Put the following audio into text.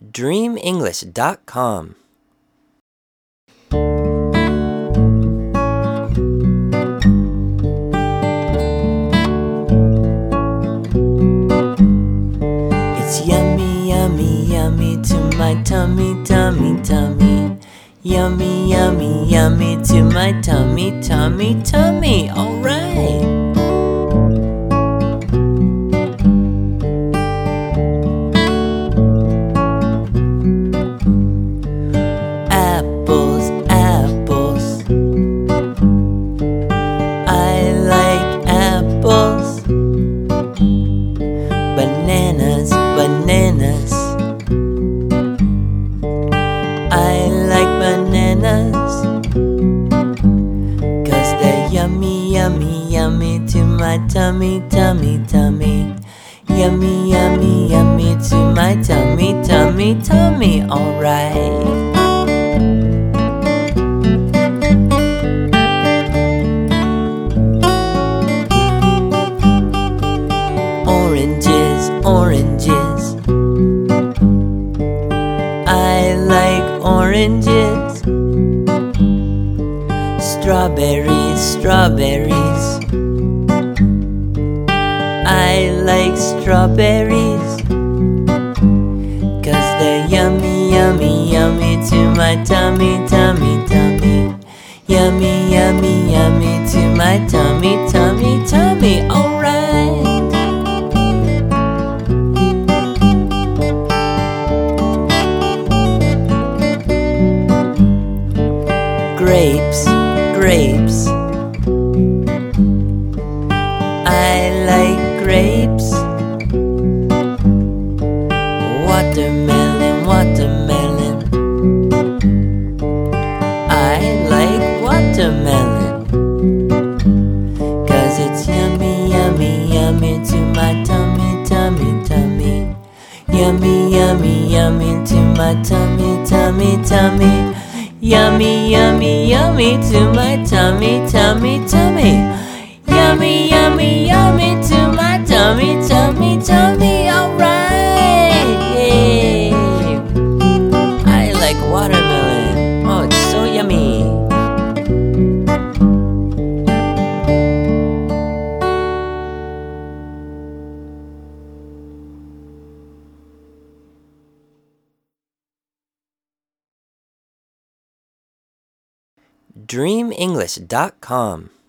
dreamenglish.com. It's yummy, yummy, yummy to my tummy, tummy, tummy. Yummy, yummy, yummy to my tummy, tummy, tummy. All right. Apples, apples. I like apples. Bananas, bananas. I like bananas, 'cause they're yummy, yummy, yummy to my tummy, tummy, tummy. Yummy, yummy, yummy to my tummy, tummy, tummy. All right. Oranges, oranges. I like oranges. Strawberries, strawberries. I like strawberries, 'cause they're yummy, yummy, yummy to my tummy, tummy, tummy. Yummy, yummy, yummy to my tummy, tummy, tummy. All right. Grapes, grapes. I like grapes. Watermelon, watermelon. I like watermelon, 'cause it's yummy, yummy, yummy to my tummy, tummy, tummy. Yummy, yummy, yummy to my tummy, tummy, tummy. Yummy, yummy, yummy to my tummy, tummy, tummy. Yummy, yummy, yummy to my tummy, tummy, tummy. All right. Yay. I like watermelon. Oh, it's so yummy. dreamenglish.com.